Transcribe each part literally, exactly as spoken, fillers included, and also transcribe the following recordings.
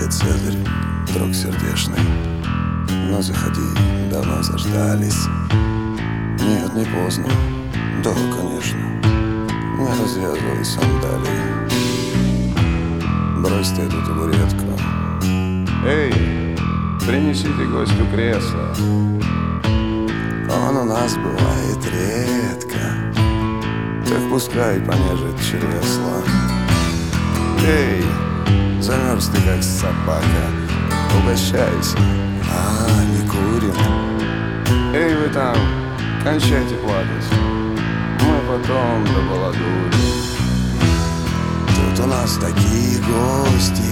Привет, Цезарь, друг сердечный. Ну, заходи, давно заждались. Нет, не поздно. Да, конечно. Не развязывай сандалии. Брось ты эту табуретку. Эй, принесите гостю кресло. Он у нас бывает редко. Так пускай понежит чресло. Эй, замерз ты как собака. Угощайся. А, не курим. Эй, вы там, кончайте плакать. Мы потом добаладурим. Тут у нас такие гости,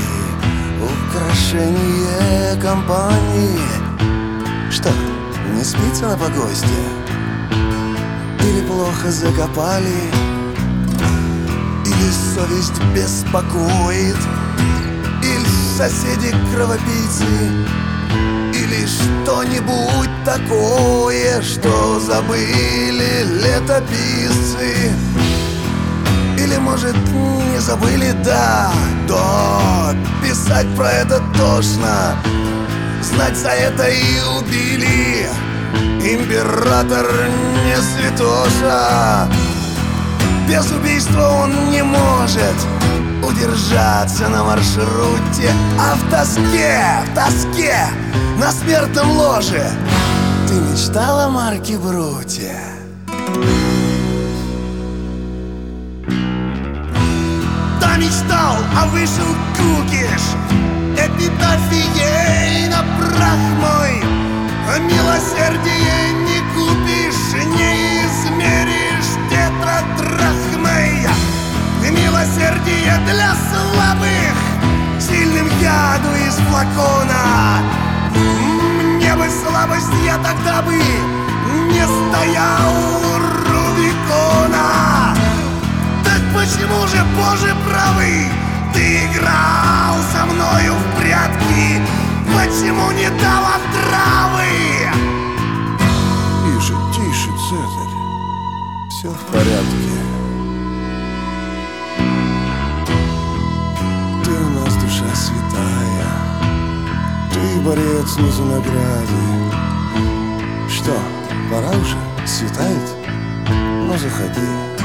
украшение компании. Что, не спится на погосте? Или плохо закопали? Или совесть беспокоит? Или соседи кровопийцы? Или что-нибудь такое, что забыли летописцы? Или, может, не забыли, да, да, писать про это тошно. Знать за это и убили. Император не святоша. Без убийства он не может удержаться на маршруте. А в тоске, в тоске, на смертном ложе ты мечтал о Марке Бруте? Да, мечтал, а вышел кукиш. Эпитафией на прах мой. Милосердие не купишь, не измеришь тетрадрахмой. Милосердие для слабых, сильным яду из флакона. Мне бы слабость, я тогда бы не стоял у Рубикона. Так почему же, Боже правый, ты играл со мною в прятки? Почему не дал отравы? Тише, тише, Цезарь, все в порядке. Ты у нас душа святая, ты борец не за награды. Что, пора уже? Светает? Ну, заходи.